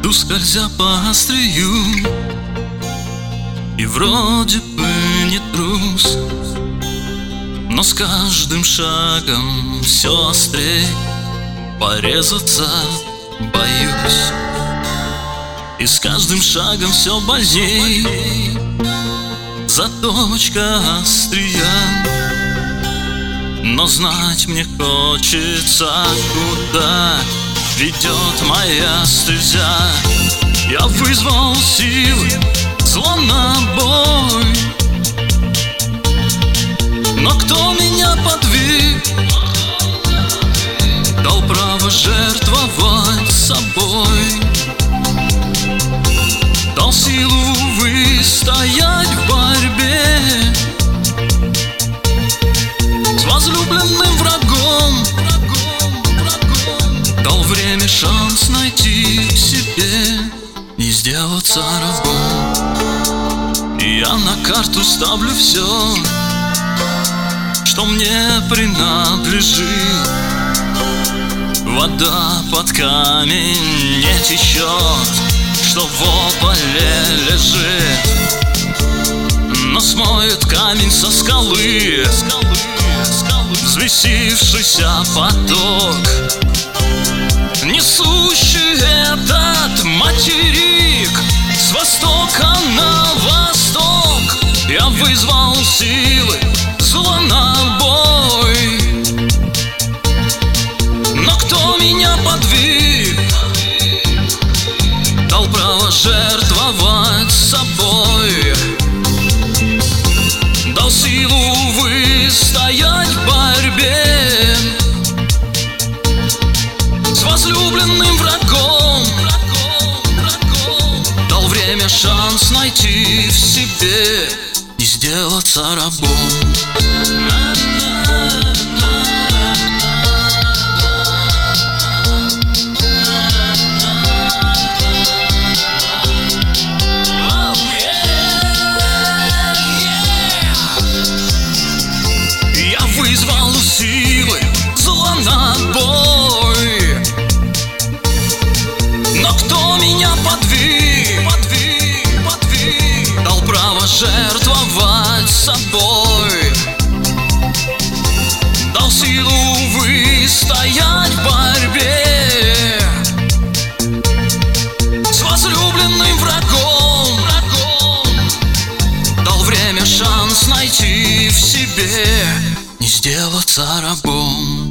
Иду скользя по острию, и вроде бы не трус, но с каждым шагом все острей, порезаться боюсь. И с каждым шагом все больней заточка острия. Но знать мне хочется, куда ведет моя стезя. Я вызвал силы, зло на бой, но кто меня подвиг, дал право жертвовать собой, дал силу выстоять в борьбе с возлюбленным врагом, дал время шанс найти в себе, не сделаться рабом. И я на карту ставлю все, что мне принадлежит. Вода под камень не течет, что в ополе лежит, но смоет камень со скалы взвесившийся поток, несущий этот материк с востока на восток. Я вызвал силы, зло на бой, но кто меня подвиг, дал право жертвовать собой, дал силу выстоять в борьбе с возлюбленным врагом, дал время шанс найти в себе, не сделаться рабом. Я вызвал силы, зло на бой, но кто меня подвиг, дал право жертвовать собой, дал силу выстоять в борьбе с возлюбленным врагом, дал время шанс найти в себе, не сделаться рабом.